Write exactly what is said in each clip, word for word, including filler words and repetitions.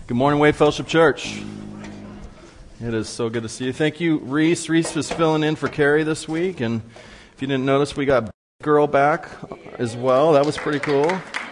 Good morning, Way Fellowship Church. It is so good to see you. Thank you, Reese. Reese was filling in for Carrie this week, and if you didn't notice, we got Girl back as well. That was pretty cool.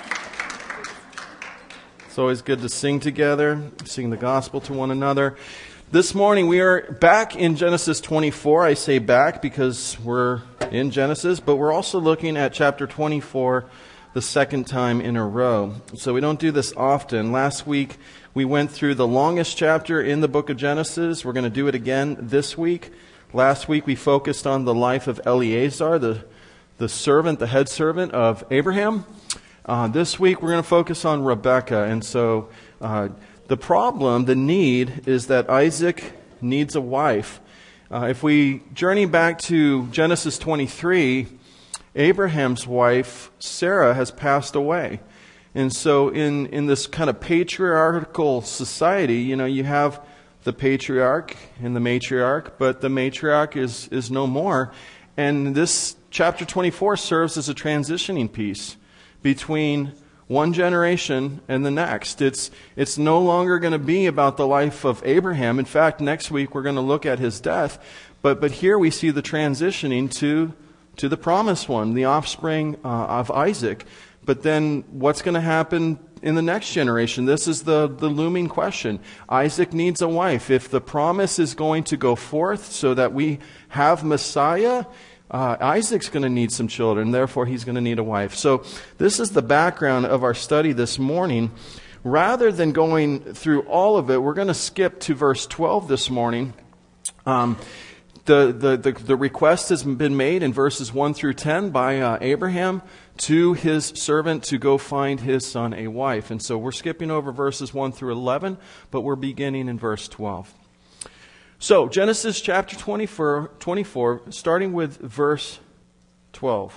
It's always good to sing together, sing the gospel to one another. This morning we are back in Genesis twenty-four. I say back because we're in Genesis, but we're also looking at chapter twenty-four the second time in a row. So we don't do this often. Last week we went through the longest chapter in the book of Genesis. We're going to do it again this week. Last week we focused on the life of Eleazar, the, the servant, the head servant of Abraham. Uh, this week we're going to focus on Rebekah. And so uh, the problem, the need, is that Isaac needs a wife. Uh, if we journey back to Genesis twenty-three, Abraham's wife, Sarah, has passed away. And so in, in this kind of patriarchal society, you know, you have the patriarch and the matriarch, but the matriarch is, is no more. And this chapter twenty-four serves as a transitioning piece between one generation and the next. It's, it's no longer going to be about the life of Abraham. In fact, next week we're going to look at his death. But, but here we see the transitioning to to the promised one, the offspring uh, of Isaac. But then what's going to happen in the next generation? This is the, the looming question. Isaac needs a wife. If the promise is going to go forth so that we have Messiah, uh, Isaac's going to need some children. Therefore, he's going to need a wife. So this is the background of our study this morning. Rather than going through all of it, we're going to skip to verse twelve this morning. Um, The, the, the, the request has been made in verses one through ten by uh, Abraham to his servant to go find his son a wife. And so we're skipping over verses one through eleven, but we're beginning in verse twelve. So Genesis chapter twenty-four, twenty-four, starting with verse twelve.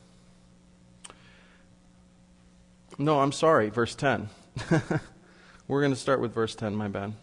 No, I'm sorry, verse ten. We're going to start with verse ten, my bad.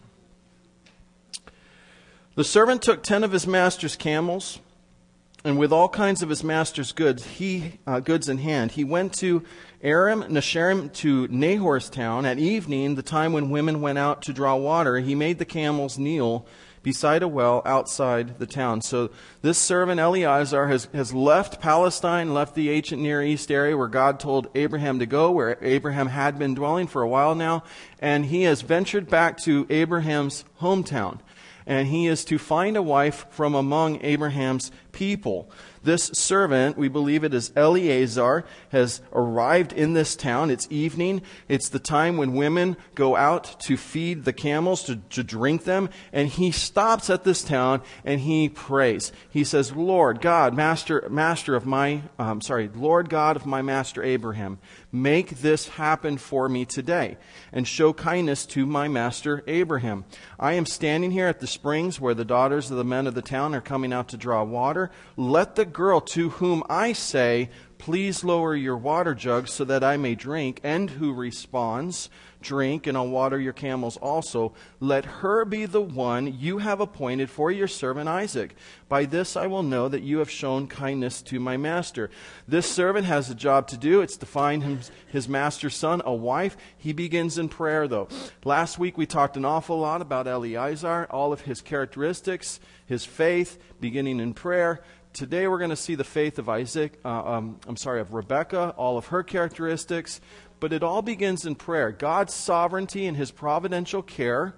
The servant took ten of his master's camels, and with all kinds of his master's goods, he uh, goods in hand, he went to Aram Naharaim, to Nahor's town. At evening, the time when women went out to draw water, he made the camels kneel beside a well outside the town. So this servant Eleazar has, has left Palestine, left the ancient Near East area where God told Abraham to go, where Abraham had been dwelling for a while now, and he has ventured back to Abraham's hometown. And he is to find a wife from among Abraham's people. This servant, we believe it is Eleazar, has arrived in this town. It's evening. It's the time when women go out to feed the camels, to, to drink them. And he stops at this town and he prays. He says, Lord God, master, master of my, um, sorry, Lord God of my master Abraham, make this happen for me today and show kindness to my master Abraham. I am standing here at the springs where the daughters of the men of the town are coming out to draw water. Let the girl to whom I say, please lower your water jug so that I may drink, and who responds, drink, and I'll water your camels also. Let her be the one you have appointed for your servant Isaac. By this I will know that you have shown kindness to my master. This servant has a job to do. It's to find him, his master's son a wife. He begins in prayer, though. Last week we talked an awful lot about Eleazar, all of his characteristics, his faith, beginning in prayer. Today we're going to see the faith of Isaac, uh, um, I'm sorry, of Rebekah, all of her characteristics. But it all begins in prayer. God's sovereignty and his providential care,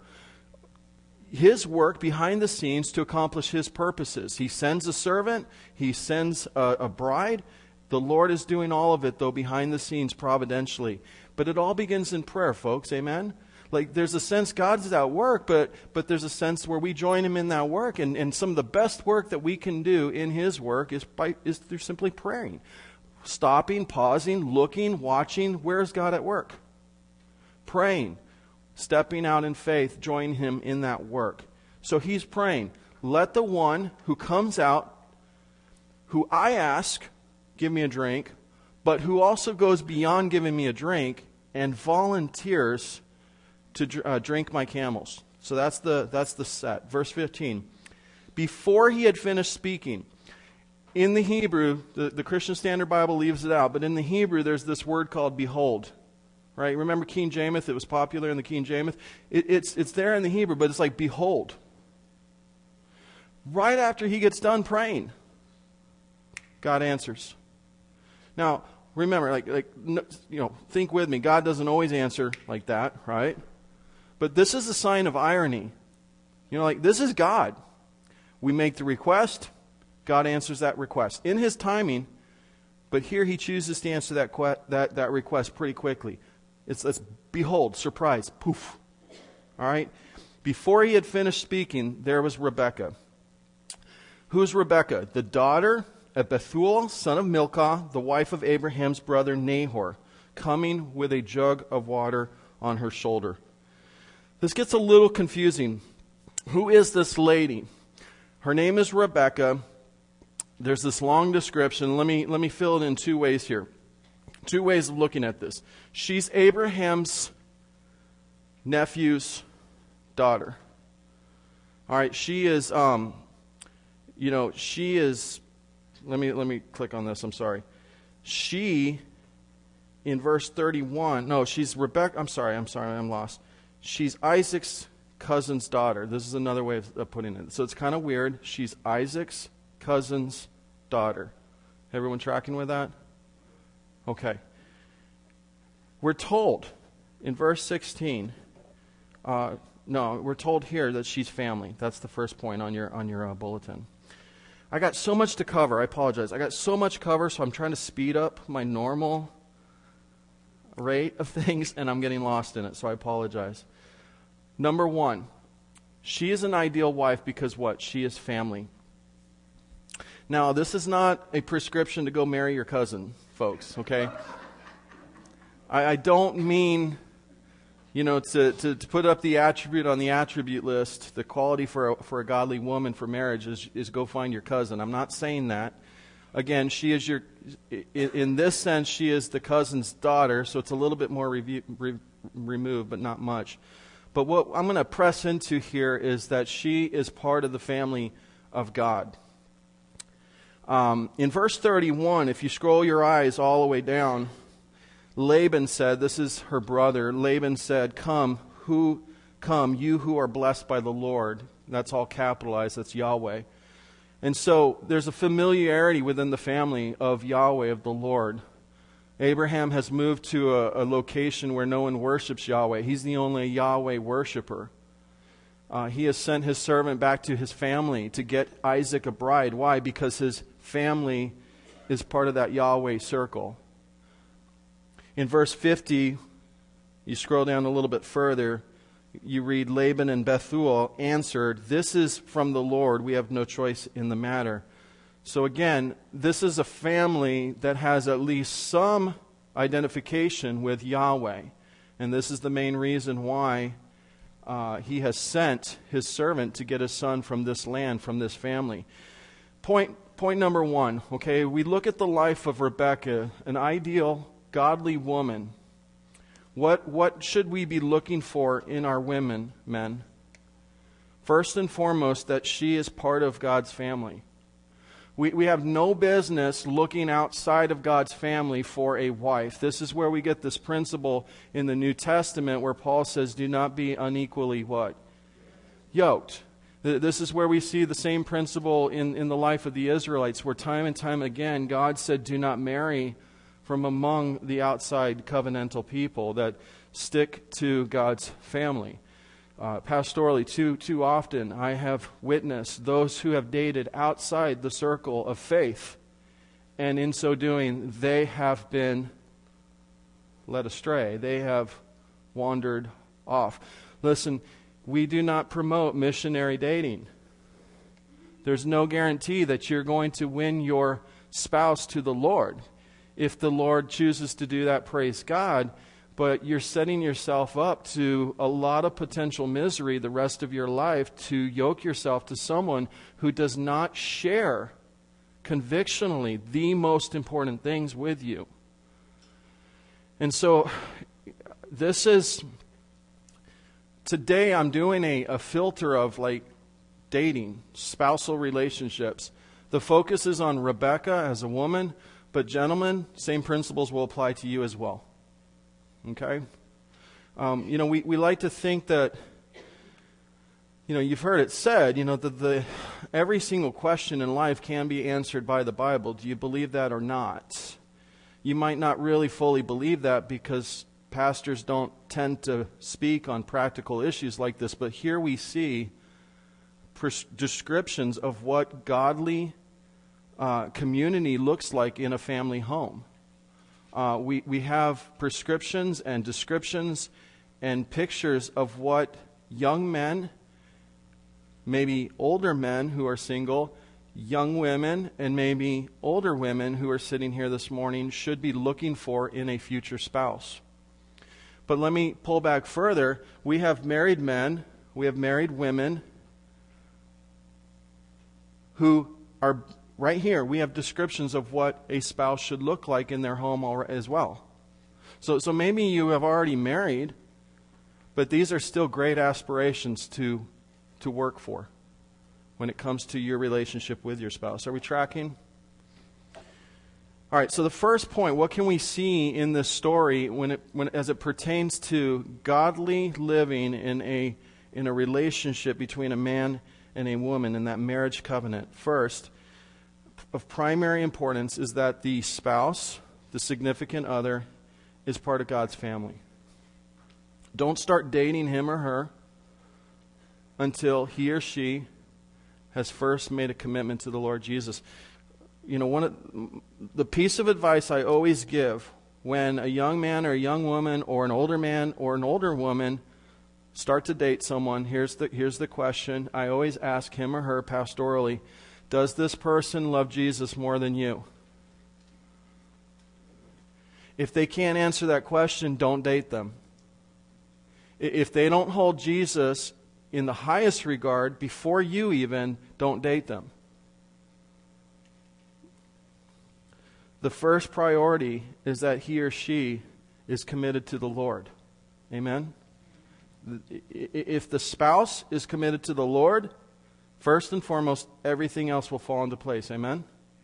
his work behind the scenes to accomplish his purposes. He sends a servant. He sends a, a bride. The Lord is doing all of it, though, behind the scenes providentially. But it all begins in prayer, folks. Amen? Like, there's a sense God's at work, but but there's a sense where we join him in that work. And, and some of the best work that we can do in his work is by is through simply praying. Stopping, pausing, looking, watching. Where is God at work? Praying. Stepping out in faith, join him in that work. So he's praying. Let the one who comes out, who I ask, give me a drink, but who also goes beyond giving me a drink and volunteers to uh, drink my camels. So that's the that's the set. Verse fifteen. Before he had finished speaking, in the Hebrew, the, the Christian Standard Bible leaves it out, but in the Hebrew there's this word called behold. right? Remember King James? It was popular in the King James. It, it's, it's there in the Hebrew, but it's like, behold. Right after he gets done praying, God answers. Now, remember, like, like you know, think with me. God doesn't always answer like that, right? But this is a sign of irony. You know, like, this is God. We make the request. God answers that request in His timing. But here He chooses to answer that que- that that request pretty quickly. It's, it's behold, surprise, poof. All right? Before he had finished speaking, there was Rebekah. Who's Rebekah? The daughter of Bethuel, son of Milcah, the wife of Abraham's brother Nahor, coming with a jug of water on her shoulder. This gets a little confusing. Who is this lady? Her name is Rebekah. There's this long description. Let me let me fill it in two ways here. Two ways of looking at this. She's Abraham's nephew's daughter. All right, she is um you know, she is let me let me click on this. I'm sorry. She in verse thirty-one, no, she's Rebekah. I'm sorry. I'm sorry. I'm lost. She's Isaac's cousin's daughter. This is another way of, of putting it. So it's kind of weird. She's Isaac's cousin's daughter. Everyone tracking with that? Okay. We're told in verse sixteen, uh, no, we're told here that she's family. That's the first point on your on your uh, bulletin. I got so much to cover. I apologize. I got so much cover, so I'm trying to speed up my normal rate of things, and I'm getting lost in it, so I apologize. Number one, she is an ideal wife because what? She is family. Now, this is not a prescription to go marry your cousin, folks, okay? I, I don't mean, you know, to, to, to put up the attribute on the attribute list, the quality for a, for a godly woman for marriage is, is go find your cousin. I'm not saying that. Again, she is your, in, in this sense, she is the cousin's daughter, so it's a little bit more review, re, removed, but not much. But what I'm going to press into here is that she is part of the family of God. Um, in verse thirty-one, if you scroll your eyes all the way down, Laban said, this is her brother, Laban said, come, who, come, you who are blessed by the Lord. That's all capitalized, that's Yahweh. And so there's a familiarity within the family of Yahweh, of the Lord. Abraham has moved to a, a location where no one worships Yahweh. He's the only Yahweh worshiper. Uh, he has sent his servant back to his family to get Isaac a bride. Why? Because his family is part of that Yahweh circle. In verse fifty, you scroll down a little bit further, you read, Laban and Bethuel answered, this is from the Lord. We have no choice in the matter. So again, this is a family that has at least some identification with Yahweh. And this is the main reason why uh, he has sent his servant to get his son from this land, from this family. Point, point number one, okay, we look at the life of Rebekah, an ideal, godly woman. What, what should we be looking for in our women, men? First and foremost, that she is part of God's family. We, we have no business looking outside of God's family for a wife. This is where we get this principle in the New Testament where Paul says, do not be unequally what? Yoked. This is where we see the same principle in, in the life of the Israelites, where time and time again God said, do not marry from among the outside covenantal people, that stick to God's family. Uh, pastorally, too, too often I have witnessed those who have dated outside the circle of faith, and in so doing, they have been led astray. They have wandered off. Listen, we do not promote missionary dating. There's no guarantee that you're going to win your spouse to the Lord. If the Lord chooses to do that, praise God. But you're setting yourself up to a lot of potential misery the rest of your life to yoke yourself to someone who does not share convictionally the most important things with you. And so this is, today I'm doing a, a filter of like dating, spousal relationships. The focus is on Rebekah as a woman. But gentlemen, same principles will apply to you as well. Okay? Um, you know, we, we like to think that, you know, you've heard it said, you know, that the every single question in life can be answered by the Bible. Do you believe that or not? You might not really fully believe that because pastors don't tend to speak on practical issues like this, but here we see pres- descriptions of what godly uh, community looks like in a family home. Uh, we, we have prescriptions and descriptions and pictures of what young men, maybe older men who are single, young women, and maybe older women who are sitting here this morning should be looking for in a future spouse. But let me pull back further. We have married men, we have married women who are right here. We have descriptions of what a spouse should look like in their home as well. So, so maybe you have already married, but these are still great aspirations to, to work for when it comes to your relationship with your spouse. Are we tracking? All right, so the first point, what can we see in this story when it, when, as it pertains to godly living in a, in a relationship between a man and a woman in that marriage covenant? First, of primary importance is that the spouse, the significant other, is part of God's family. Don't start dating him or her until he or she has first made a commitment to the Lord Jesus. You know, one of the piece of advice I always give when a young man or a young woman or an older man or an older woman start to date someone, here's the here's the question. I always ask him or her pastorally, does this person love Jesus more than you? If they can't answer that question, don't date them. If they don't hold Jesus in the highest regard before you even, don't date them. The first priority is that he or she is committed to the Lord. Amen? If the spouse is committed to the Lord, first and foremost, everything else will fall into place. Amen?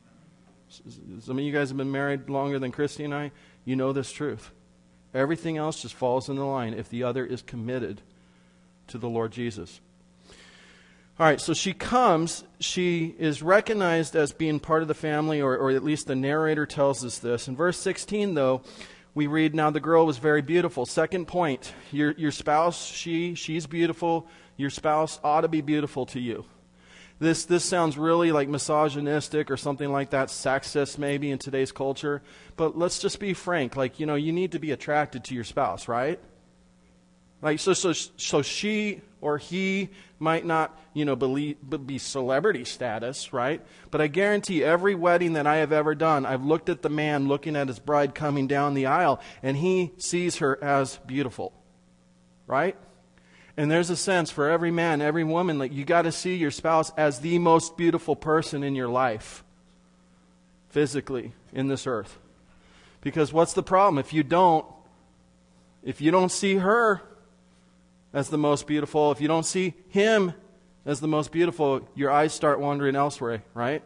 Some of you guys have been married longer than Christy and I. You know this truth. Everything else just falls into line if the other is committed to the Lord Jesus. All right, so she comes. She is recognized as being part of the family, or, or at least the narrator tells us this. In verse sixteen, though, we read, now the girl was very beautiful. Second point, your, your spouse, she, she's beautiful. Your spouse ought to be beautiful to you. This this sounds really like misogynistic or something like that, sexist maybe in today's culture. But let's just be frank. Like, you know, you need to be attracted to your spouse, right? Like, so so so she or he might not, you know, believe, be celebrity status, right? But I guarantee every wedding that I have ever done, I've looked at the man looking at his bride coming down the aisle, and he sees her as beautiful, right? And there's a sense for every man, every woman, like you got to see your spouse as the most beautiful person in your life, physically, in this earth. Because what's the problem? If you don't, if you don't see her as the most beautiful, if you don't see him as the most beautiful, your eyes start wandering elsewhere, right?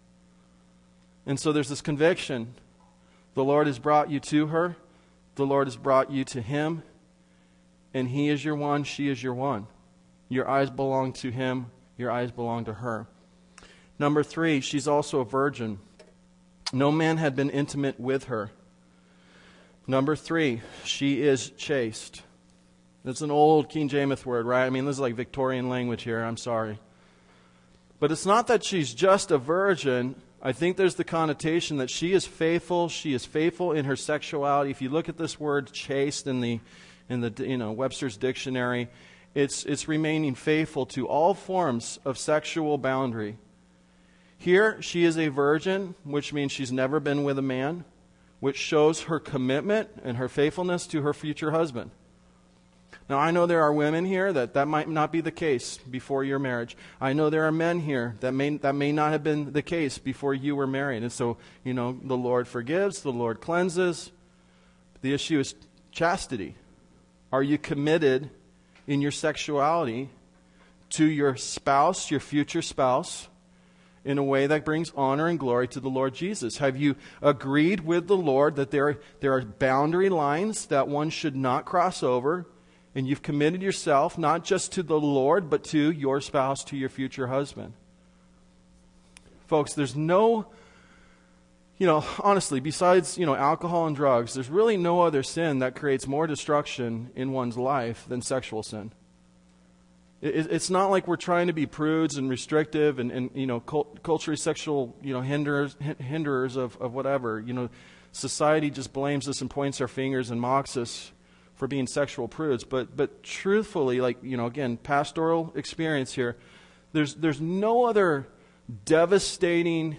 And so there's this conviction. The Lord has brought you to her. The Lord has brought you to him. And he is your one, she is your one. Your eyes belong to him. Your eyes belong to her. Number three, she's also a virgin. No man had been intimate with her. Number three, she is chaste. It's an old King James word, right? I mean, this is like Victorian language here. I'm sorry. But it's not that she's just a virgin. I think there's the connotation that she is faithful. She is faithful in her sexuality. If you look at this word chaste in the in the you know Webster's dictionary, it's it's remaining faithful to all forms of sexual boundary. Here, she is a virgin, which means she's never been with a man, which shows her commitment and her faithfulness to her future husband. Now, I know there are women here that that might not be the case before your marriage. I know there are men here that may that may not have been the case before you were married. And so, you know, the Lord forgives, the Lord cleanses. The issue is chastity. Are you committed in your sexuality to your spouse, your future spouse? in a way that brings honor and glory to the Lord Jesus? Have you agreed with the Lord that there, there are boundary lines that one should not cross over, and you've committed yourself not just to the Lord, but to your spouse, to your future husband? Folks, there's no, you know, honestly, besides, you know, alcohol and drugs, there's really no other sin that creates more destruction in one's life than sexual sin. It's not like we're trying to be prudes and restrictive and, and you know, cult, culturally sexual, you know, hinderers, hinderers of, of whatever. You know, society just blames us and points our fingers and mocks us for being sexual prudes. But but truthfully, like, you know, again, pastoral experience here, there's there's no other devastating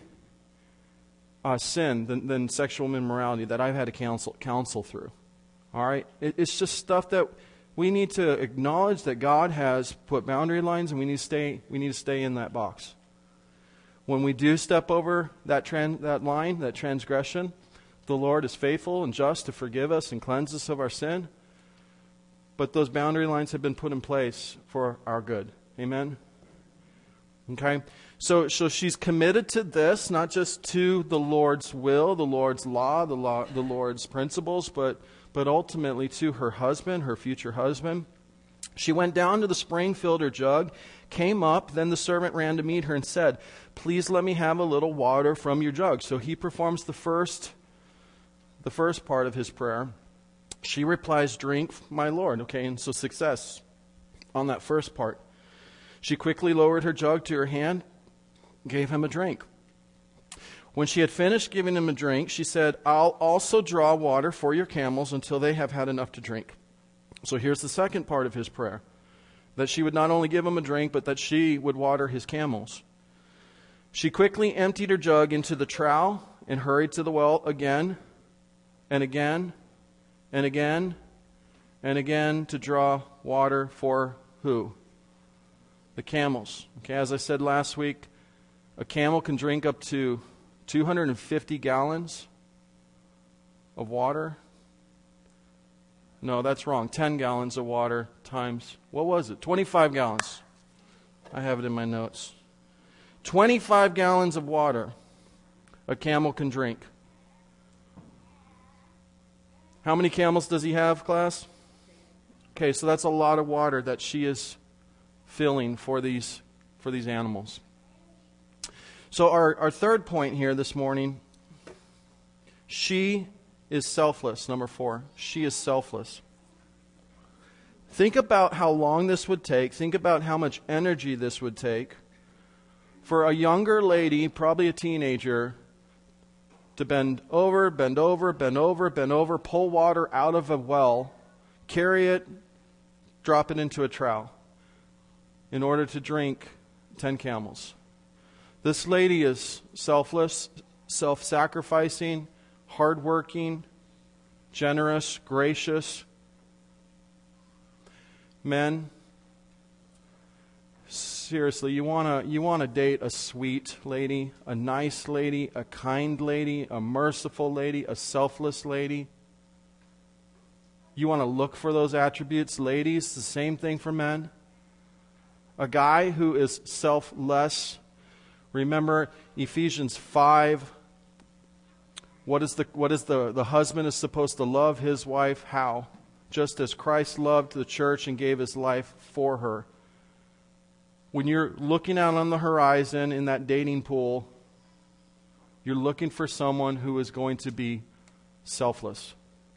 uh, sin than, than sexual immorality that I've had to counsel counsel through. All right, it, it's just stuff that we need to acknowledge that God has put boundary lines, and we need to stay. We need to stay in that box. When we do step over that tran- that line, that transgression, the Lord is faithful and just to forgive us and cleanse us of our sin. But those boundary lines have been put in place for our good. Amen. Okay, so so she's committed to this, not just to the Lord's will, the Lord's law, the law, the Lord's principles, but. but ultimately to her husband, her future husband. She went down to the spring, filled her jug, came up. Then the servant ran to meet her and said, "Please let me have a little water from your jug." So he performs the first, the first part of his prayer. She replies, "Drink, my Lord." Okay, and so success on that first part. She quickly lowered her jug to her hand, gave him a drink. When she had finished giving him a drink, she said, "I'll also draw water for your camels until they have had enough to drink." So here's the second part of his prayer, that she would not only give him a drink, but that she would water his camels. She quickly emptied her jug into the trough and hurried to the well again and again and again and again to draw water for who? The camels. Okay, as I said last week, a camel can drink up to two hundred fifty gallons of water. No, that's wrong. ten gallons of water times, what was it? twenty-five gallons. I have it in my notes. twenty-five gallons of water a camel can drink. How many camels does he have, class? Okay, so that's a lot of water that she is filling for these for these animals. So our, our third point here this morning, she is selfless. Number four, she is selfless. Think about how long this would take. Think about how much energy this would take for a younger lady, probably a teenager, to bend over, bend over, bend over, bend over, pull water out of a well, carry it, drop it into a trough in order to drink ten camels. This lady is selfless, self-sacrificing, hardworking, generous, gracious. Men, seriously, you want to you want to date a sweet lady, a nice lady, a kind lady, a merciful lady, a selfless lady. You want to look for those attributes. Ladies, the same thing for men. A guy who is selfless. Remember Ephesians five. What is the what is the, the husband is supposed to love his wife? How? Just as Christ loved the church and gave his life for her. When you're looking out on the horizon in that dating pool, you're looking for someone who is going to be selfless.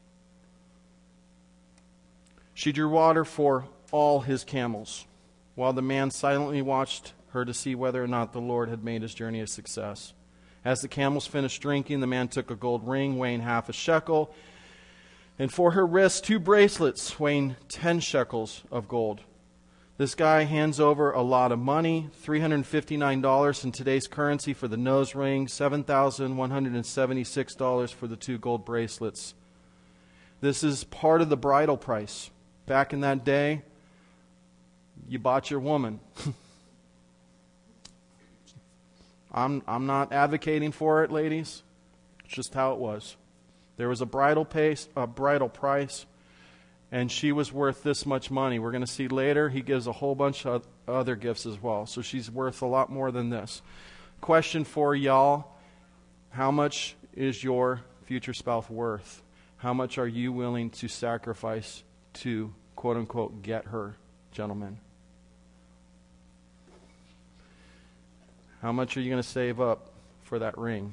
She drew water for all his camels, while the man silently watched her to see whether or not the Lord had made his journey a success. As the camels finished drinking, the man took a gold ring weighing half a shekel, and for her wrists two bracelets weighing ten shekels of gold. This guy hands over a lot of money, three hundred fifty-nine dollars in today's currency for the nose ring, seven thousand one hundred seventy-six dollars for the two gold bracelets. This is part of the bridal price. Back in that day, you bought your woman. I'm I'm not advocating for it, ladies. It's just how it was. There was a bridal pace, a bridal price, and she was worth this much money. We're going to see later he gives a whole bunch of other gifts as well. So she's worth a lot more than this. Question for y'all, how much is your future spouse worth? How much are you willing to sacrifice to, quote unquote, get her, gentlemen? How much are you going to save up for that ring?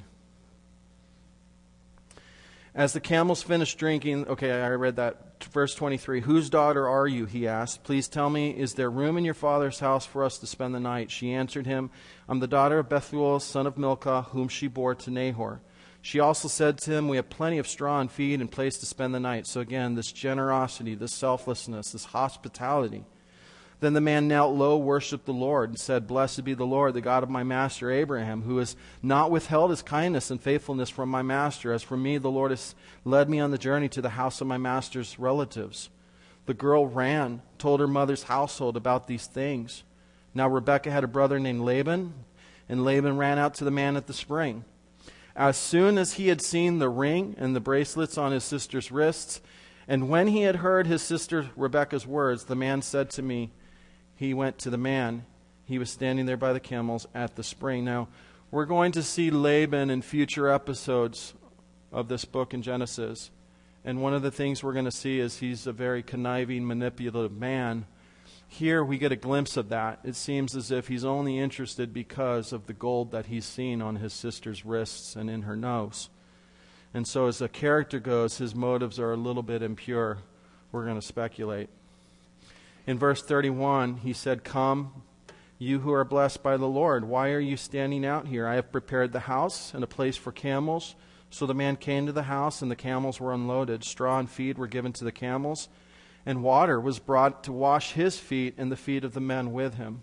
As the camels finished drinking, okay, I read that, verse twenty-three, whose daughter are you, he asked. Please tell me, is there room in your father's house for us to spend the night? She answered him, I'm the daughter of Bethuel, son of Milcah, whom she bore to Nahor. She also said to him, we have plenty of straw and feed and place to spend the night. So again, this generosity, this selflessness, this hospitality. Then the man knelt low, worshipped the Lord, and said, Blessed be the Lord, the God of my master Abraham, who has not withheld his kindness and faithfulness from my master. As for me, the Lord has led me on the journey to the house of my master's relatives. The girl ran, told her mother's household about these things. Now Rebekah had a brother named Laban, and Laban ran out to the man at the spring. As soon as he had seen the ring and the bracelets on his sister's wrists, and when he had heard his sister Rebekah's words, the man said to me, he went to the man. He was standing there by the camels at the spring. Now, we're going to see Laban in future episodes of this book in Genesis. And one of the things we're going to see is he's a very conniving, manipulative man. Here we get a glimpse of that. It seems as if he's only interested because of the gold that he's seen on his sister's wrists and in her nose. And so as the character goes, his motives are a little bit impure. We're going to speculate. In verse thirty-one, he said, Come, you who are blessed by the Lord, why are you standing out here? I have prepared the house and a place for camels. So the man came to the house, and the camels were unloaded. Straw and feed were given to the camels, and water was brought to wash his feet and the feet of the men with him.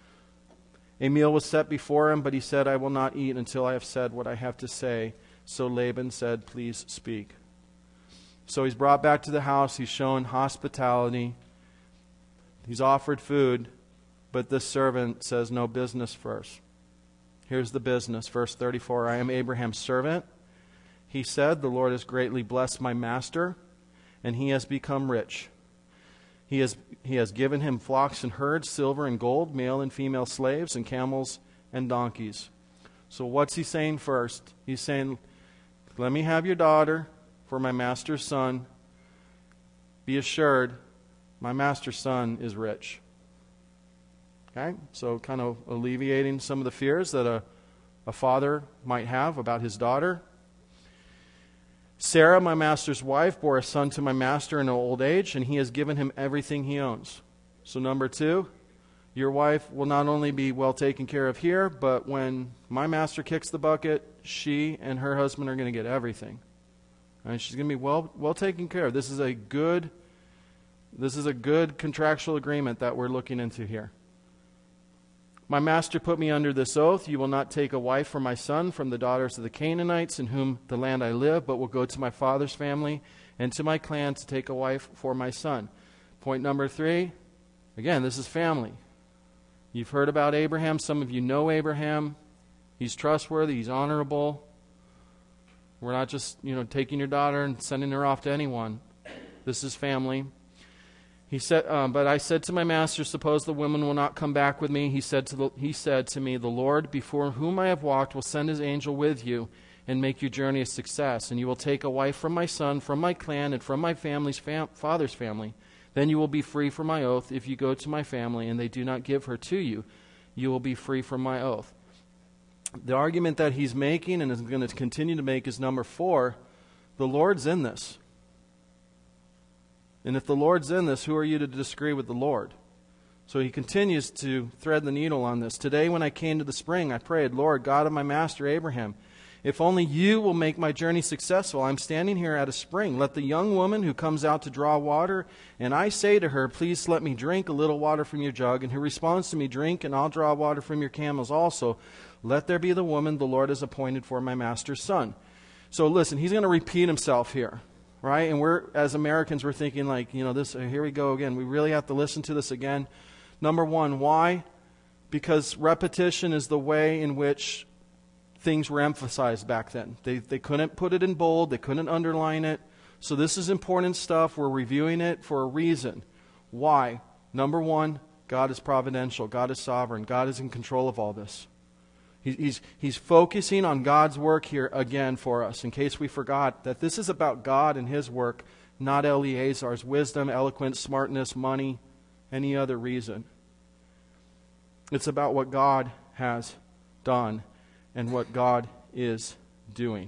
A meal was set before him, but he said, I will not eat until I have said what I have to say. So Laban said, Please speak. So he's brought back to the house. He's shown hospitality. He's offered food, but this servant says no business first. Here's the business. Verse thirty-four, I am Abraham's servant. He said, the Lord has greatly blessed my master, and he has become rich. He has, he has given him flocks and herds, silver and gold, male and female slaves, and camels and donkeys. So what's he saying first? He's saying, let me have your daughter for my master's son. Be assured, my master's son is rich. Okay? So kind of alleviating some of the fears that a, a father might have about his daughter. Sarah, my master's wife, bore a son to my master in old age, and he has given him everything he owns. So number two, your wife will not only be well taken care of here, but when my master kicks the bucket, she and her husband are going to get everything. And she's going to be well well taken care of. This is a good This is a good contractual agreement that we're looking into here. My master put me under this oath. You will not take a wife for my son from the daughters of the Canaanites in whom the land I live, but will go to my father's family and to my clan to take a wife for my son. Point number three, again, this is family. You've heard about Abraham. Some of you know Abraham. He's trustworthy. He's honorable. We're not just, you know, taking your daughter and sending her off to anyone. This is family. He said, um, but I said to my master, suppose the woman will not come back with me. He said to the, he said to me, the Lord, before whom I have walked, will send his angel with you and make your journey a success. And you will take a wife from my son, from my clan, and from my family's fam- father's family. Then you will be free from my oath. If you go to my family and they do not give her to you, you will be free from my oath. The argument that he's making and is going to continue to make is number four, the Lord's in this. And if the Lord's in this, who are you to disagree with the Lord? So he continues to thread the needle on this. Today when I came to the spring, I prayed, Lord, God of my master Abraham, if only you will make my journey successful. I'm standing here at a spring. Let the young woman who comes out to draw water, and I say to her, please let me drink a little water from your jug, and who responds to me, drink, and I'll draw water from your camels also. Let there be the woman the Lord has appointed for my master's son. So listen, he's going to repeat himself here. Right? And we're, as Americans, we're thinking like, you know, this, here we go again. We really have to listen to this again. Number one, why? Because repetition is the way in which things were emphasized back then. They, they couldn't put it in bold. They couldn't underline it. So this is important stuff. We're reviewing it for a reason. Why? Number one, God is providential. God is sovereign. God is in control of all this. He, he's, he's focusing on God's work here again for us, in case we forgot that this is about God and His work, not Eleazar's wisdom, eloquence, smartness, money, any other reason. It's about what God has done and what God is doing.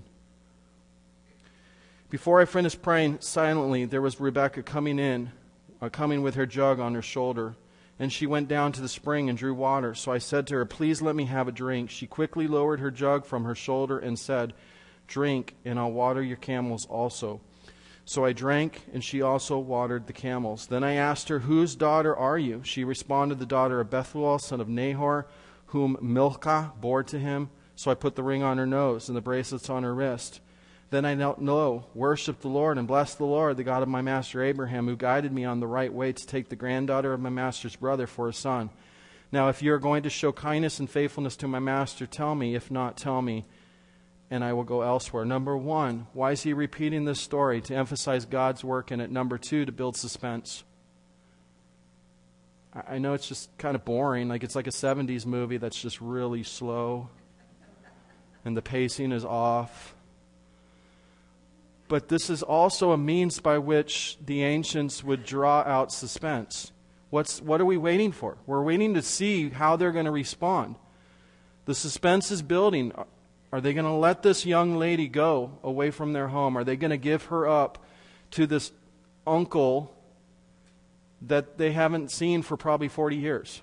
Before I finished praying silently, there was Rebekah coming in, uh, coming with her jug on her shoulder. And she went down to the spring and drew water. So I said to her, "Please let me have a drink." She quickly lowered her jug from her shoulder and said, "Drink, and I'll water your camels also." So I drank, and she also watered the camels. Then I asked her, "Whose daughter are you?" She responded, "The daughter of Bethuel, son of Nahor, whom Milcah bore to him." So I put the ring on her nose and the bracelets on her wrist. Then I knelt low, worshipped the Lord, and blessed the Lord, the God of my master Abraham, who guided me on the right way to take the granddaughter of my master's brother for a son. Now, if you are going to show kindness and faithfulness to my master, tell me. If not, tell me, and I will go elsewhere. Number one, why is he repeating this story? To emphasize God's work in it. Number two, to build suspense. I know it's just kind of boring. Like it's like a seventies movie that's just really slow, and the pacing is off. But this is also a means by which the ancients would draw out suspense. What's, what are we waiting for? We're waiting to see how they're going to respond. The suspense is building. Are they going to let this young lady go away from their home? Are they going to give her up to this uncle that they haven't seen for probably forty years?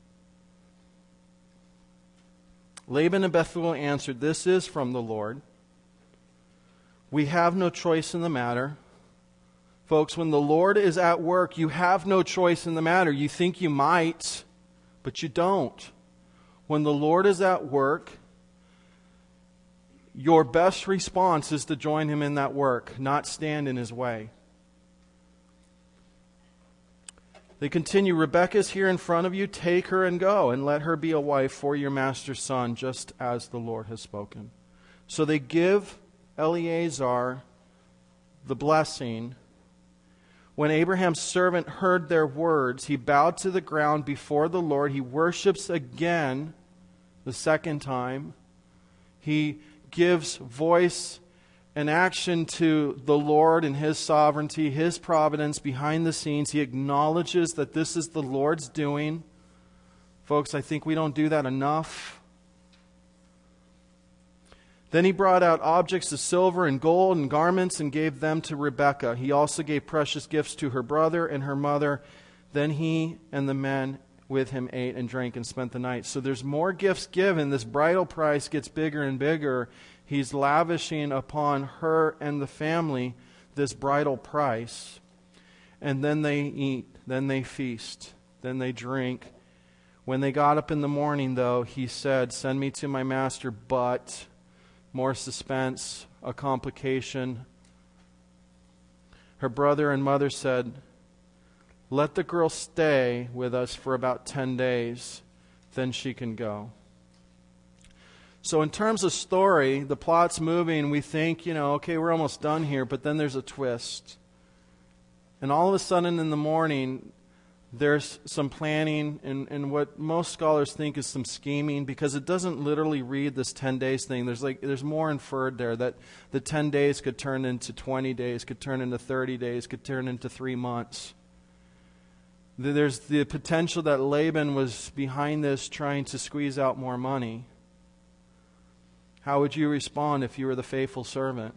Laban and Bethuel answered, "This is from the Lord. We have no choice in the matter." Folks, when the Lord is at work, you have no choice in the matter. You think you might, but you don't. When the Lord is at work, your best response is to join Him in that work, not stand in His way. They continue, "Rebekah is here in front of you. Take her and go, and let her be a wife for your master's son, just as the Lord has spoken." So they give Eleazar the blessing. When Abraham's servant heard their words, he bowed to the ground before the Lord. He worships again the second time. He gives voice and action to the Lord and His sovereignty, His providence behind the scenes. He acknowledges that this is the Lord's doing. Folks, I think we don't do that enough. Then he brought out objects of silver and gold and garments and gave them to Rebekah. He also gave precious gifts to her brother and her mother. Then he and the men with him ate and drank and spent the night. So there's more gifts given. This bridal price gets bigger and bigger. He's lavishing upon her and the family this bridal price. And then they eat. Then they feast. Then they drink. When they got up in the morning, though, he said, "Send me to my master, but..." More suspense, a complication. Her brother and mother said, "Let the girl stay with us for about ten days, then she can go." So in terms of story, the plot's moving. We think, you know, okay, we're almost done here, but then there's a twist. And all of a sudden in the morning, there's some planning and, and what most scholars think is some scheming, because it doesn't literally read this ten days thing. There's like there's more inferred there, that the ten days could turn into twenty days, could turn into thirty days, could turn into three months. There's the potential that Laban was behind this trying to squeeze out more money. How would you respond if you were the faithful servant?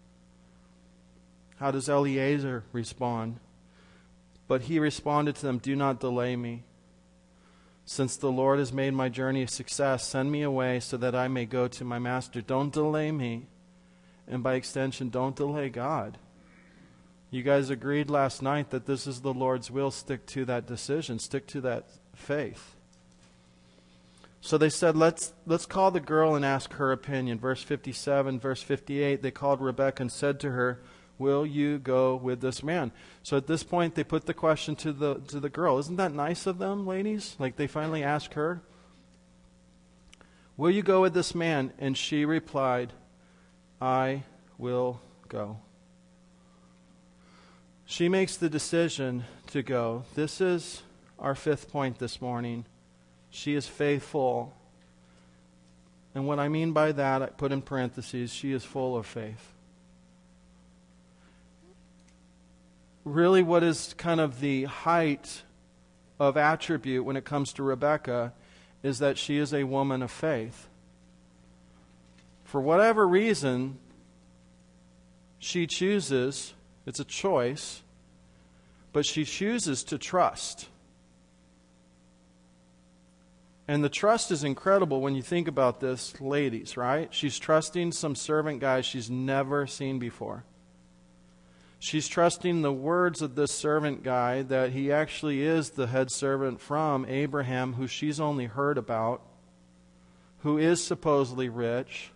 How does Eleazar respond? But he responded to them, "Do not delay me. Since the Lord has made my journey a success, send me away so that I may go to my master." Don't delay me. And by extension, don't delay God. You guys agreed last night that this is the Lord's will. Stick to that decision. Stick to that faith. So they said, let's let's call the girl and ask her opinion. Verse fifty-seven, verse fifty-eight, they called Rebekah and said to her, "Will you go with this man?" So at this point, they put the question to the to the girl. Isn't that nice of them, ladies? Like they finally asked her, "Will you go with this man?" And she replied, "I will go." She makes the decision to go. This is our fifth point this morning. She is faithful And what I mean by that, I put in parentheses, she is full of faith. Really, what is kind of the height of attribute when it comes to Rebekah is that she is a woman of faith. For whatever reason, she chooses, it's a choice, but she chooses to trust. And the trust is incredible when you think about this, ladies, right? She's trusting some servant guy she's never seen before. She's trusting the words of this servant guy that he actually is the head servant from Abraham, who she's only heard about, who is supposedly rich,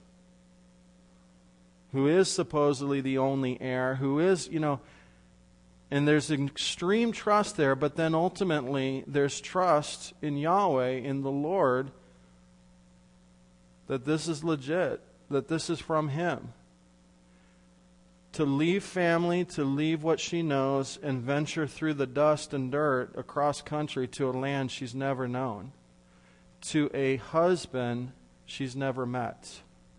who is supposedly the only heir, who is, you know, and there's extreme trust there, but then ultimately there's trust in Yahweh, in the Lord, that this is legit, that this is from Him. To leave family, to leave what she knows, and venture through the dust and dirt across country to a land she's never known, to a husband she's never met.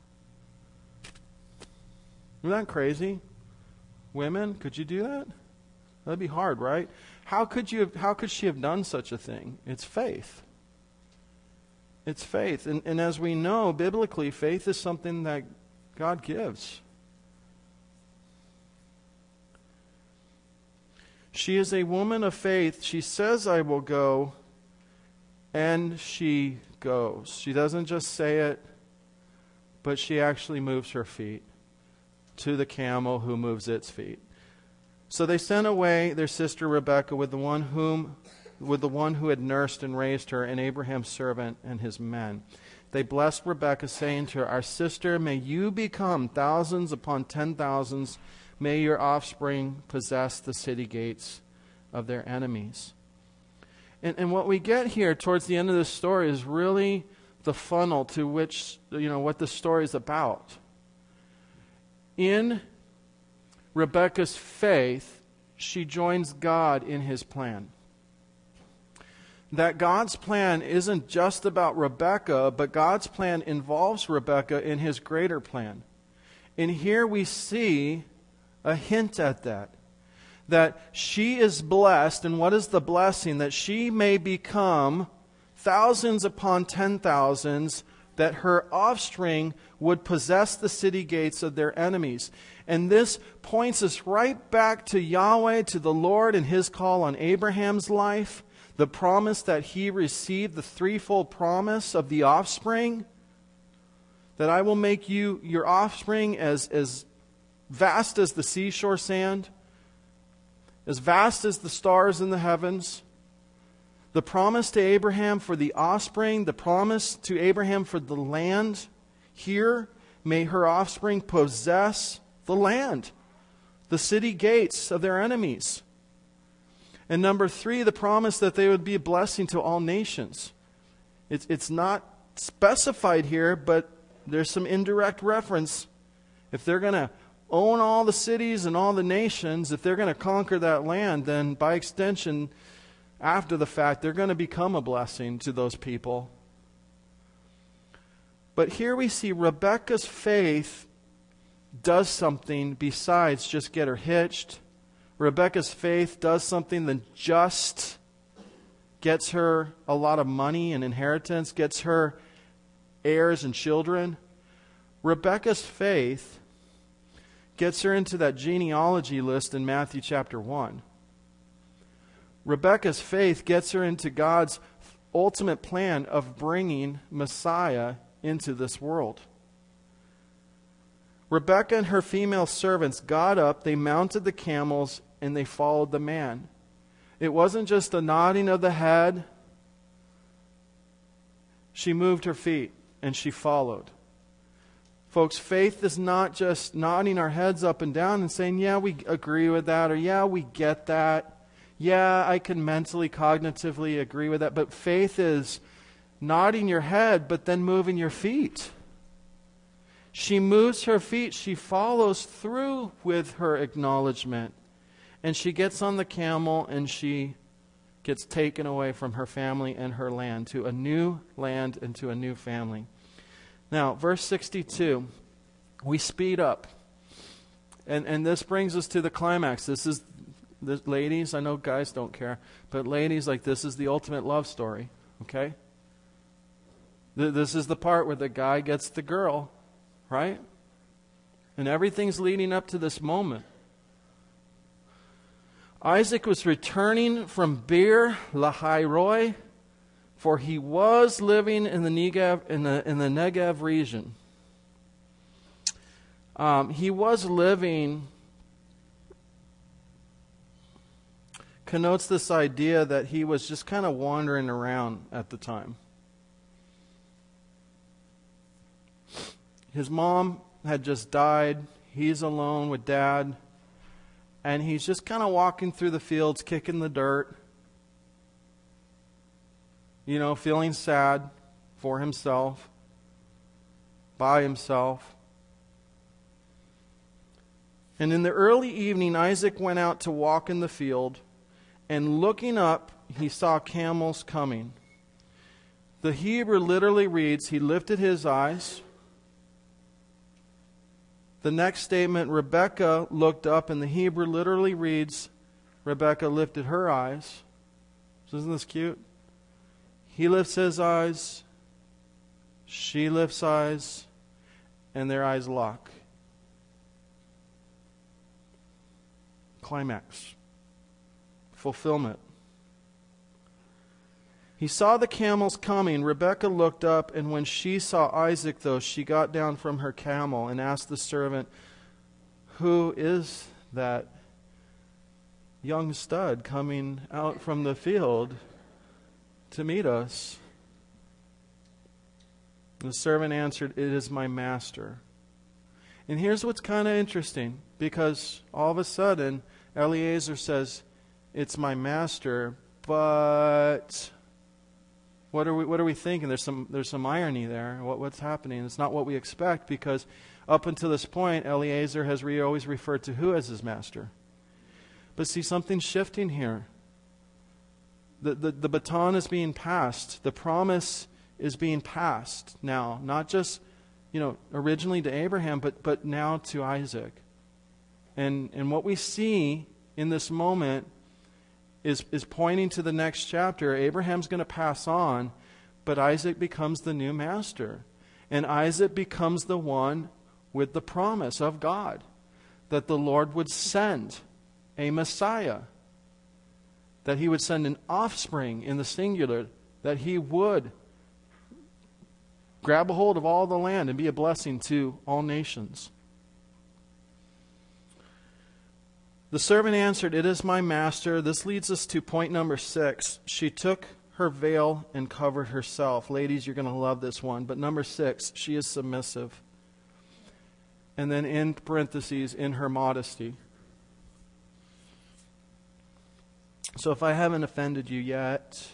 Isn't that crazy? Women, could you do that? That'd be hard, right? How could you have, how could she have done such a thing? It's faith. It's faith. And, and as we know, biblically, faith is something that God gives. She is a woman of faith. She says, I will go, and she goes. She doesn't just say it, but she actually moves her feet to the camel who moves its feet. So they sent away their sister Rebekah with the one whom, with the one who had nursed and raised her, and Abraham's servant and his men. They blessed Rebekah, saying to her, Our sister, may you become thousands upon ten thousands. May your offspring possess the city gates of their enemies. And, and what we get here towards the end of this story is really the funnel to which, you know, what the story is about. In Rebekah's faith, she joins God in His plan. That God's plan isn't just about Rebekah, but God's plan involves Rebekah in His greater plan. And here we see a hint at that. That she is blessed, and what is the blessing? That she may become thousands upon ten thousands, that her offspring would possess the city gates of their enemies. And this points us right back to Yahweh, to the Lord and His call on Abraham's life, the promise that he received, the threefold promise of the offspring, that I will make you, your offspring, as, as vast as the seashore sand, as vast as the stars in the heavens. The promise to Abraham for the offspring, the promise to Abraham for the land. Here, may her offspring possess the land, the city gates of their enemies. And number three, the promise that they would be a blessing to all nations. It's, it's not specified here, but there's some indirect reference. If they're going to own all the cities and all the nations, if they're going to conquer that land, then by extension, after the fact, they're going to become a blessing to those people. But here we see Rebekah's faith does something besides just get her hitched. Rebekah's faith does something that just gets her a lot of money and inheritance, gets her heirs and children. Rebekah's faith gets her into that genealogy list in Matthew chapter one. Rebekah's faith gets her into God's ultimate plan of bringing Messiah into this world. Rebekah and her female servants got up, they mounted the camels, and they followed the man. It wasn't just a nodding of the head. She moved her feet, and she followed. Folks, faith is not just nodding our heads up and down and saying, yeah, we agree with that, or yeah, we get that. Yeah, I can mentally, cognitively agree with that. But faith is nodding your head, but then moving your feet. She moves her feet. She follows through with her acknowledgement. And she gets on the camel and she gets taken away from her family and her land to a new land and to a new family. Now, verse sixty-two, we speed up. And and this brings us to the climax. This is, this, ladies, I know guys don't care, but ladies, like, this is the ultimate love story, okay? Th- this is the part where the guy gets the girl, right? And everything's leading up to this moment. Isaac was returning from Beer Lahai-roi, for he was living in the Negev, in the, in the Negev region. Um, he was living, connotes this idea that he was just kind of wandering around at the time. His mom had just died. He's alone with dad. And he's just kind of walking through the fields, kicking the dirt. You know, feeling sad for himself, by himself. And in the early evening, Isaac went out to walk in the field, and looking up, he saw camels coming. The Hebrew literally reads, he lifted his eyes. The next statement, Rebekah looked up, and the Hebrew literally reads, Rebekah lifted her eyes. So isn't this cute? He lifts his eyes, she lifts eyes, and their eyes lock. Climax. Fulfillment. He saw the camels coming. Rebekah looked up, and when she saw Isaac, though, she got down from her camel and asked the servant, who is that young stud coming out from the field to meet us? The servant answered, it is my master. And here's what's kind of interesting, because all of a sudden, Eliezer says, it's my master, but what are we what are we thinking? There's some there's some irony there. What, what's happening? It's not what we expect, because up until this point, Eliezer has re- always referred to who as his master. But see, something's shifting here. The, the, the baton is being passed. The promise is being passed now, not just, you know, originally to Abraham, but but now to Isaac. And and what we see in this moment is is pointing to the next chapter. Abraham's going to pass on, but Isaac becomes the new master. And Isaac becomes the one with the promise of God that the Lord would send a Messiah, that he would send an offspring in the singular, that he would grab a hold of all the land and be a blessing to all nations. The servant answered, it is my master. This leads us to point number six. She took her veil and covered herself. Ladies, you're going to love this one. But number six, she is submissive. And then in parentheses, in her modesty. So if I haven't offended you yet.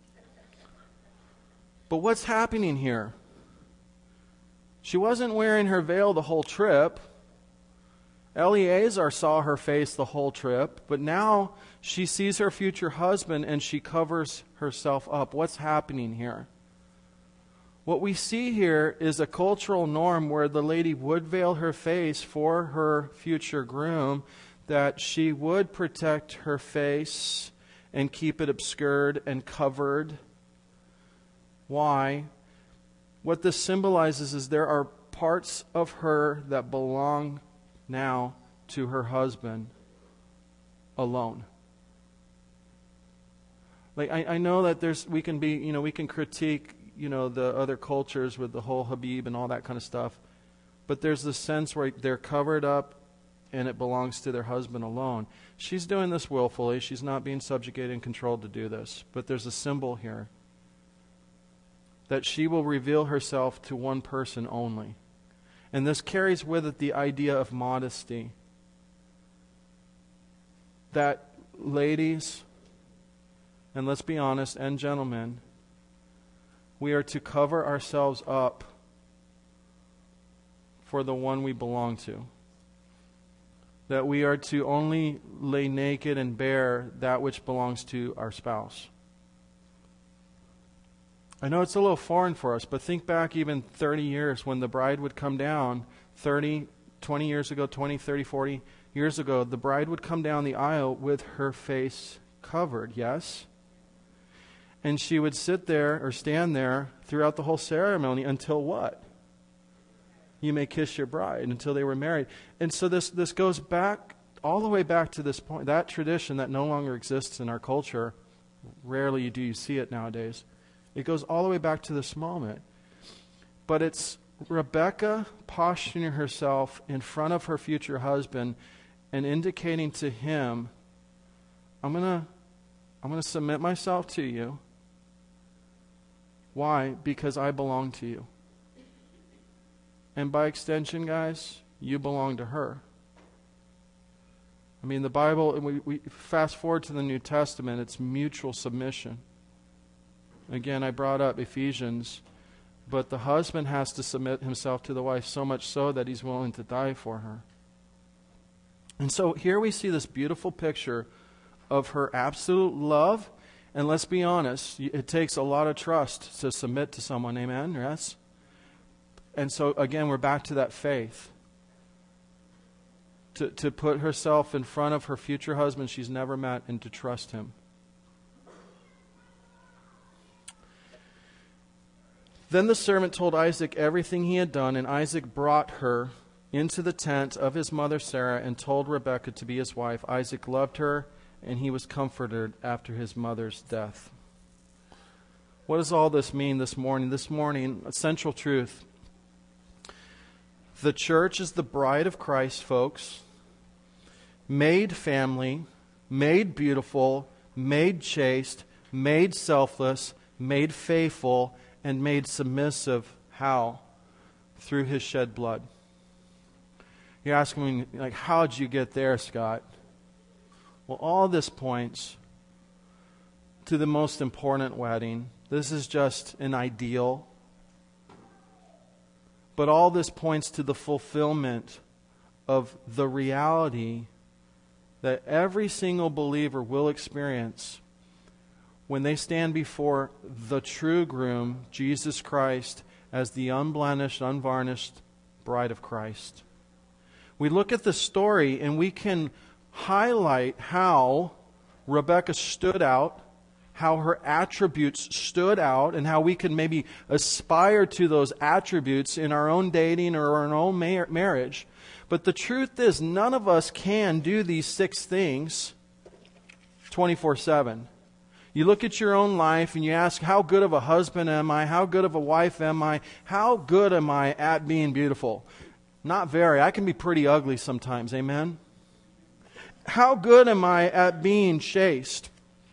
But what's happening here? She wasn't wearing her veil the whole trip. Eliezer saw her face the whole trip, but now she sees her future husband and she covers herself up. What's happening here? What we see here is a cultural norm where the lady would veil her face for her future groom, that she would protect her face and keep it obscured and covered. Why? What this symbolizes is there are parts of her that belong now to her husband alone. Like I, I know that there's we can be you know we can critique you know the other cultures with the whole Habib and all that kind of stuff, but there's this sense where they're covered up and it belongs to their husband alone. She's doing this willfully. She's not being subjugated and controlled to do this, but there's a symbol here that she will reveal herself to one person only. And this carries with it the idea of modesty. That ladies, and let's be honest, and gentlemen, we are to cover ourselves up for the one we belong to. That we are to only lay naked and bare that which belongs to our spouse. I know it's a little foreign for us, but think back even thirty years when the bride would come down, thirty, twenty years ago, twenty, thirty, forty years ago, the bride would come down the aisle with her face covered, yes? And she would sit there or stand there throughout the whole ceremony until what? You may kiss your bride, until they were married. And so this, this goes back, all the way back to this point, that tradition that no longer exists in our culture. Rarely do you see it nowadays. It goes all the way back to this moment. But it's Rebekah posturing herself in front of her future husband and indicating to him, I'm going to I'm going to submit myself to you. Why? Because I belong to you. And by extension, guys, you belong to her. I mean, the Bible, we, we fast forward to the New Testament, it's mutual submission. Again, I brought up Ephesians, but the husband has to submit himself to the wife so much so that he's willing to die for her. And so here we see this beautiful picture of her absolute love. And let's be honest, it takes a lot of trust to submit to someone, amen? Yes? And so again, we're back to that faith. To, to put herself in front of her future husband she's never met and to trust him. Then the servant told Isaac everything he had done, and Isaac brought her into the tent of his mother Sarah and told Rebekah to be his wife. Isaac loved her, and he was comforted after his mother's death. What does all this mean this morning? This morning, a central truth. The church is the bride of Christ, folks. Made family, made beautiful, made chaste, made selfless, made faithful, and made submissive. How? Through his shed blood. You're asking me, like, how'd you get there, Scott? Well, all this points to the most important wedding. This is just an ideal. But all this points to the fulfillment of the reality that every single believer will experience when they stand before the true groom, Jesus Christ, as the unblemished, unvarnished bride of Christ. We look at the story and we can highlight how Rebekah stood out, how her attributes stood out, and how we can maybe aspire to those attributes in our own dating or our own mar- marriage. But the truth is, none of us can do these six things twenty-four seven. You look at your own life and you ask, how good of a husband am I? How good of a wife am I? How good am I at being beautiful? Not very. I can be pretty ugly sometimes, amen? How good am I at being chaste?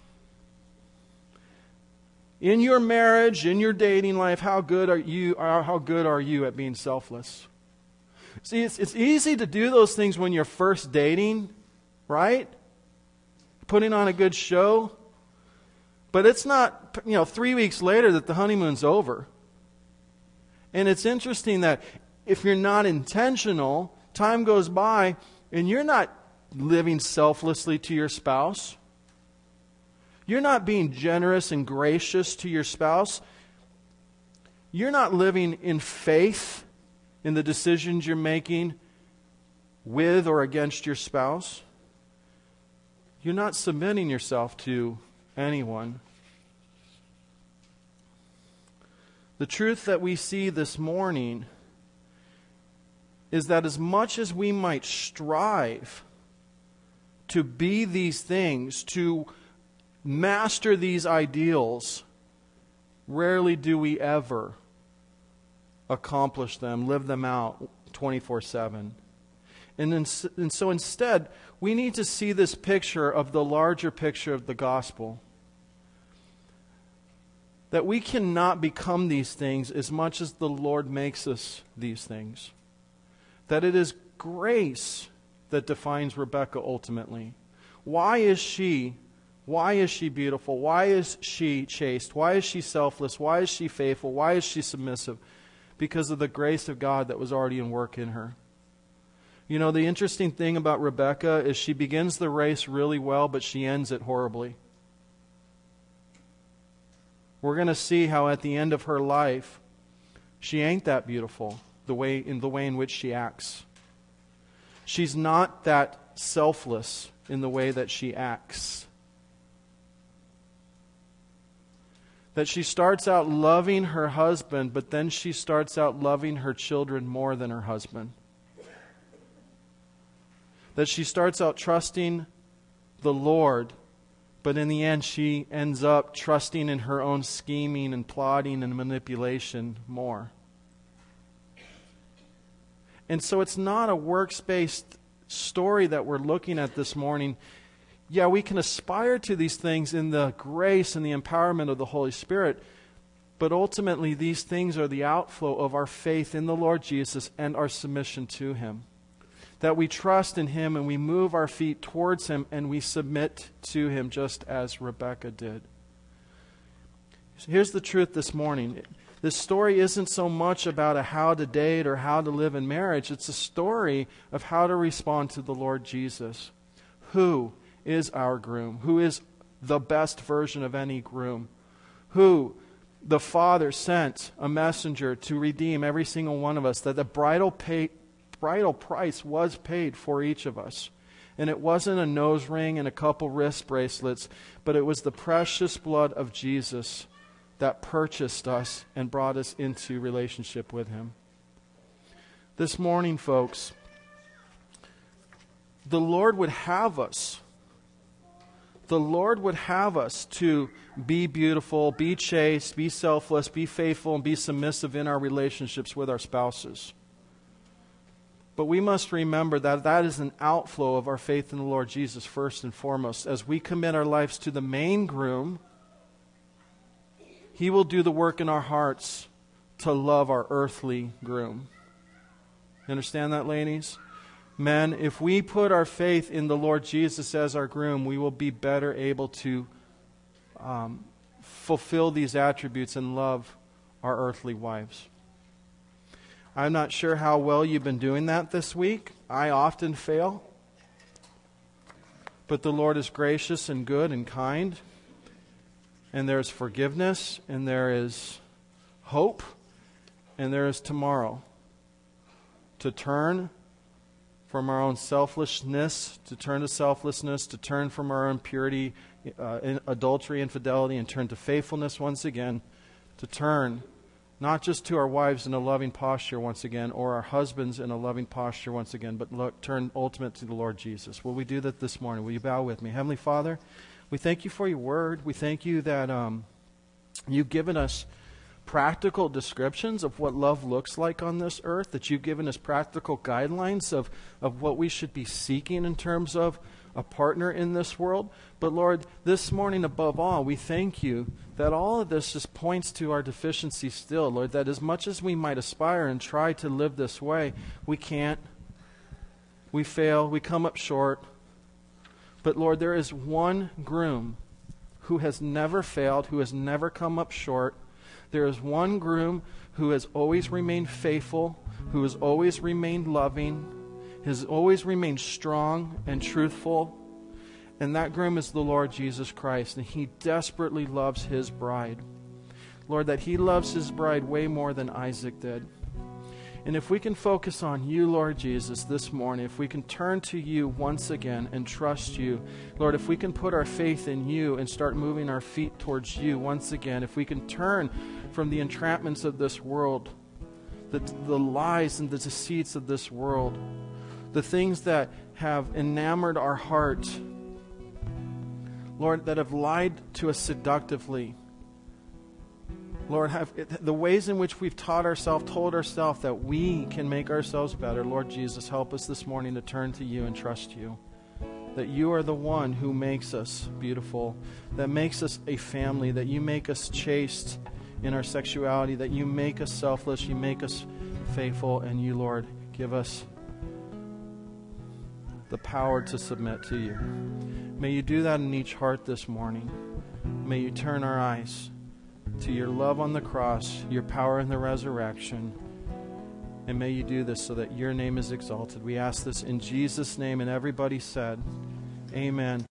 In your marriage, in your dating life, how good are you, how good are you at being selfless? See, it's, it's easy to do those things when you're first dating, right? Putting on a good show. But it's not, you know, three weeks later that the honeymoon's over. And it's interesting that if you're not intentional, time goes by and you're not living selflessly to your spouse. You're not being generous and gracious to your spouse. You're not living in faith in the decisions you're making with or against your spouse. You're not submitting yourself to anyone. The truth that we see this morning is that as much as we might strive to be these things, to master these ideals, rarely do we ever accomplish them, live them out twenty-four seven. And, then, and so instead, we need to see this picture of the larger picture of the gospel. That we cannot become these things as much as the Lord makes us these things. That it is grace that defines Rebekah ultimately. Why is she, why is she beautiful? Why is she chaste? Why is she selfless? Why is she faithful? Why is she submissive? Because of the grace of God that was already in work in her. You know, the interesting thing about Rebekah is she begins the race really well, but she ends it horribly. we're going to see how at the end of her life, she ain't that beautiful the way in the way in which she acts. She's not that selfless in the way that she acts. That she starts out loving her husband, but then she starts out loving her children more than her husband. That she starts out trusting the Lord, but in the end she ends up trusting in her own scheming and plotting and manipulation more. And so it's not a works-based story that we're looking at this morning. Yeah, we can aspire to these things in the grace and the empowerment of the Holy Spirit, but ultimately these things are the outflow of our faith in the Lord Jesus and our submission to Him. That we trust in Him and we move our feet towards Him and we submit to Him just as Rebekah did. Here's the truth this morning. This story isn't so much about a how to date or how to live in marriage. It's a story of how to respond to the Lord Jesus, who is our groom, who is the best version of any groom, who the Father sent a messenger to redeem every single one of us, that the bridal pay, bridal price was paid for each of us. And it wasn't a nose ring and a couple wrist bracelets, but it was the precious blood of Jesus that purchased us and brought us into relationship with Him. This morning, folks, the Lord would have us The Lord would have us to be beautiful, be chaste, be selfless, be faithful, and be submissive in our relationships with our spouses. But we must remember that that is an outflow of our faith in the Lord Jesus first and foremost. As we commit our lives to the main groom, He will do the work in our hearts to love our earthly groom. You understand that, ladies? Men, if we put our faith in the Lord Jesus as our groom, we will be better able to um, fulfill these attributes and love our earthly wives. I'm not sure how well you've been doing that this week. I often fail. But the Lord is gracious and good and kind. And there is forgiveness, and there is hope, and there is tomorrow. To turn from our own selflessness, to turn to selflessness, to turn from our own purity, uh, adultery, infidelity, and turn to faithfulness once again, to turn not just to our wives in a loving posture once again, or our husbands in a loving posture once again, but look, turn ultimate to the Lord Jesus. Will we do that this morning? Will you bow with me? Heavenly Father, we thank You for Your word. We thank You that um, You've given us practical descriptions of what love looks like on this earth, that You've given us practical guidelines of, of what we should be seeking in terms of a partner in this world. But Lord, this morning above all, we thank You that all of this just points to our deficiency still, Lord, that as much as we might aspire and try to live this way, we can't. We fail. We come up short. But Lord, there is one groom who has never failed, who has never come up short. There is one groom who has always remained faithful, who has always remained loving, has always remained strong and truthful. And that groom is the Lord Jesus Christ. And He desperately loves His bride. Lord, that He loves His bride way more than Isaac did. And if we can focus on You, Lord Jesus, this morning, if we can turn to You once again and trust You, Lord, if we can put our faith in You and start moving our feet towards You once again, if we can turn from the entrapments of this world, the, the lies and the deceits of this world, the things that have enamored our heart, Lord, that have lied to us seductively, Lord, have the ways in which we've taught ourselves, told ourselves that we can make ourselves better. Lord Jesus, help us this morning to turn to You and trust You. That You are the one who makes us beautiful, that makes us a family, that You make us chaste in our sexuality, that You make us selfless, You make us faithful, and You, Lord, give us the power to submit to You. May You do that in each heart this morning. May You turn our eyes to Your love on the cross, Your power in the resurrection. And may You do this so that Your name is exalted. We ask this in Jesus' name, and everybody said, amen.